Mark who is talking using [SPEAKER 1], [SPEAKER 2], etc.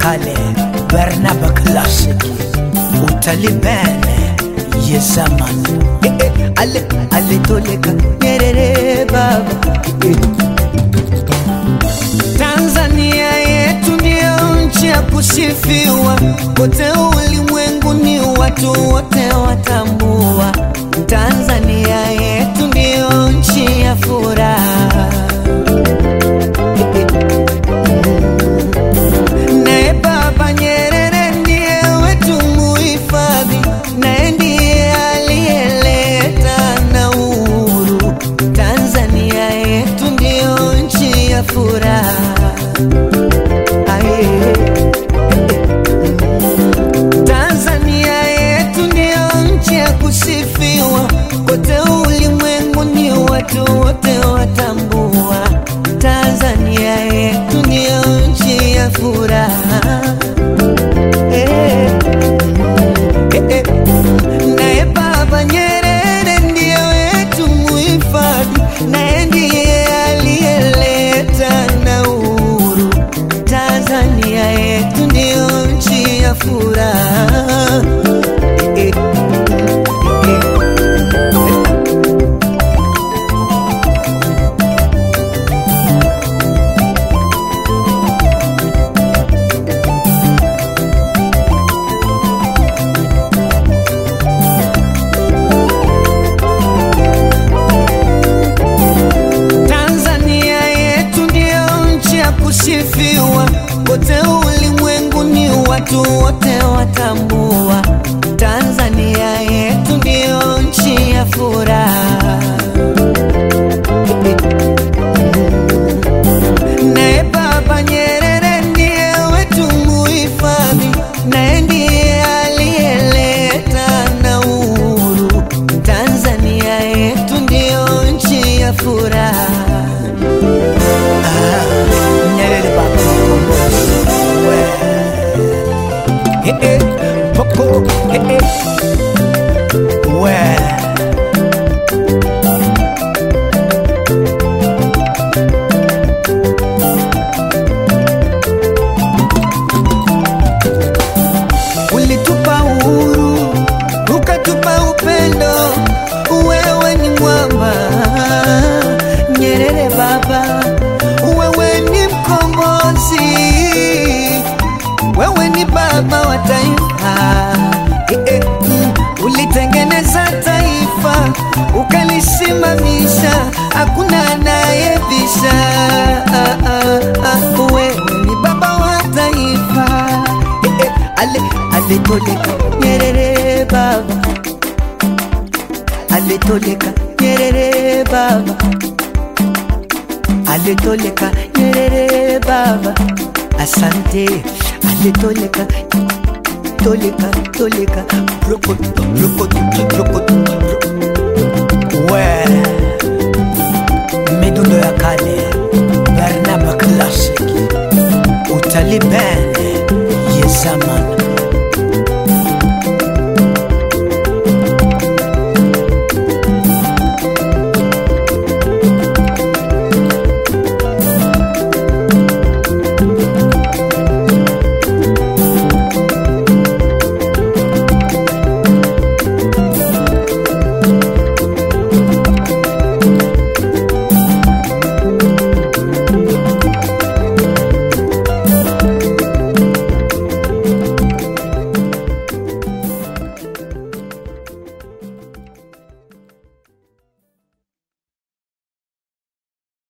[SPEAKER 1] kale Barnaba Classic utalibene ye zaman ale toleka Nyerere baba Tanzania yetu ndio nchi ya kusifiwa kote ulimwenguni, watu wote watambua. Tanzania yetu ndio nchi ya furaha. Naye Baba Nyerere ndiye wetu muhifadhi, naye ndiye aliyeleta na uhuru. Tanzania yetu ndio nchi ya furaha. Tanzania yetu ndio nchi ya kusifiwa kote ulimwenguni, watu wote watambua. Tanzania yetu ndio nchi ya furaha. Naye Baba Nyerere ndiye wetu muhifadhi, naye ndiye aliyeleta na uhuru. Tanzania yetu ndio nchi ya furaha. Tanzania yetu ndio nchi ya kusifiwa kote ulimwenguni, watu wote watambua. Tanzania yetu ndio nchi ya furaha. Naye Baba Nyerere ndiye wetu muhifadhi, naye ndiye aliyeleta na uhuru. Tanzania yetu ndio nchi ya furaha. Nyerere baba mkombozi Poko ulitupa uhuru, ukatupa upendo, wewe ni mwamba. Nyerere baba, wewe ni mkombozi, wewe ni baba wa taifa. Ulitengeneza taifa, ukalisimamisha, hakuna anayebisha. Wewe ni baba wa taifa. Ale toleka Nyerere baba, ale toleka Nyerere baba, ale toleka Nyerere baba. Asante, ale toleka toleka toleka brokot brokot brokot midundo ya kale Barnaba Classic utalibene ye zaman.